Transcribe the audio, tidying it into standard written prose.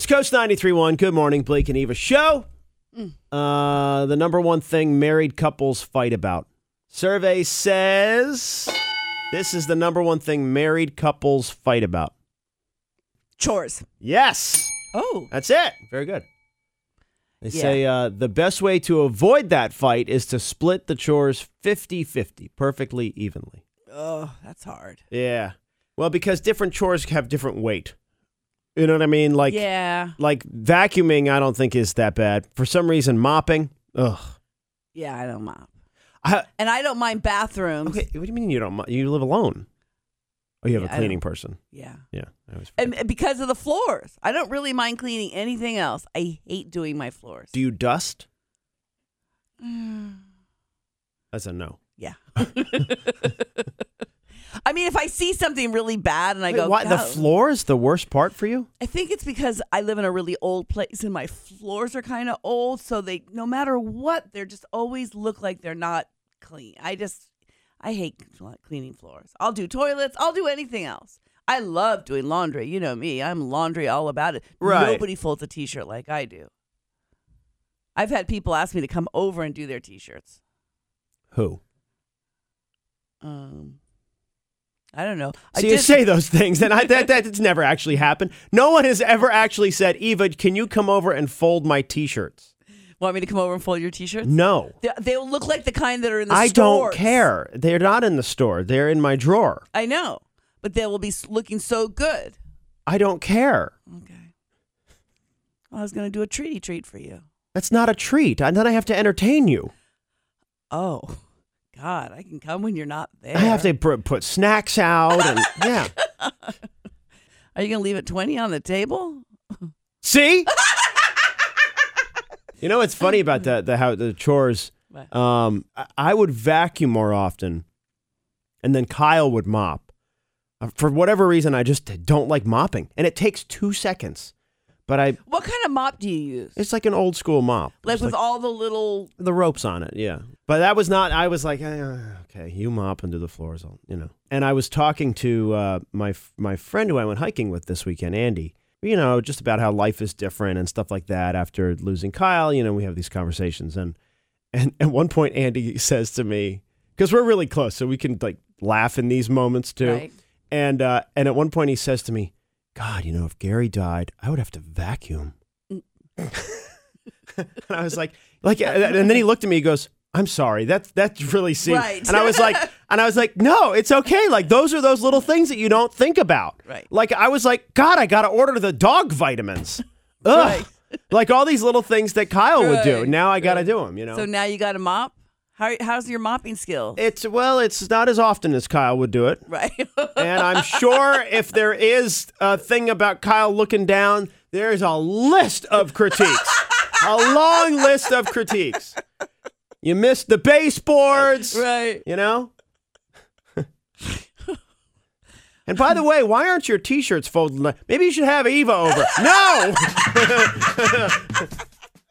It's Coast 93.1. Good morning, Blake and Eva show. The number one thing married couples fight about. Survey says this is the number one thing married couples fight about. Chores. Yes. Oh. That's it. Very good. They say the best way to avoid that fight is to split the chores 50-50, perfectly evenly. Oh, that's hard. Yeah. Well, because different chores have different weight. You know what I mean? Like vacuuming, I don't think is that bad. For some reason, mopping, ugh. Yeah, I don't mop. And I don't mind bathrooms. Okay, what do you mean you don't? You live alone? Oh, you have a cleaning person. Yeah. Yeah. And because of the floors. I don't really mind cleaning anything else. I hate doing my floors. Do you dust? That's a no. Yeah. I mean, if I see something really bad and I go, what? The floor is the worst part for you? I think it's because I live in a really old place and my floors are kind of old. So they, no matter what, they're just always look like they're not clean. I hate cleaning floors. I'll do toilets. I'll do anything else. I love doing laundry. You know me. I'm laundry all about it. Right. Nobody folds a t-shirt like I do. I've had people ask me to come over and do their t-shirts. Who? I don't know. You say those things, and that's never actually happened. No one has ever actually said, Eva, can you come over and fold my t-shirts? Want me to come over and fold your t-shirts? No. They'll look like the kind that are in the stores. I don't stores. care. They're not in the store. They're in my drawer. I know, but they will be looking so good. I don't care. Okay. Well, I was going to do a treat for you. That's not a treat. And then I have to entertain you. Oh. God, I can come when you're not there. I have to put snacks out and yeah. Are you going to leave it 20 on the table? See? You know what's funny about the chores? I would vacuum more often, and then Kyle would mop. For whatever reason, I just don't like mopping, and it takes 2 seconds. But what kind of mop do you use? It's like an old school mop. Like with all the ropes on it, yeah. But that was not, I was like, okay, you mop and do the floors, And I was talking to my friend who I went hiking with this weekend, Andy, just about how life is different and stuff like that after losing Kyle. We have these conversations. And at one point, Andy says to me, because we're really close, so we can like laugh in these moments too. Right. And at one point he says to me, God, if Gary died, I would have to vacuum. And I was like, and then he looked at me, he goes, I'm sorry, that's really seen. Right. And I was like, no, it's okay. Like those are those little things that you don't think about. Right. Like I was like, God, I got to order the dog vitamins. Ugh. Right. Like all these little things that Kyle would do. Now I got to do them, So now you got to mop? How's your mopping skill? It's not as often as Kyle would do it. Right. And I'm sure if there is a thing about Kyle looking down, there's a list of critiques. A long list of critiques. You missed the baseboards. Right. And by the way, why aren't your t-shirts folded? Maybe you should have Eva over. No!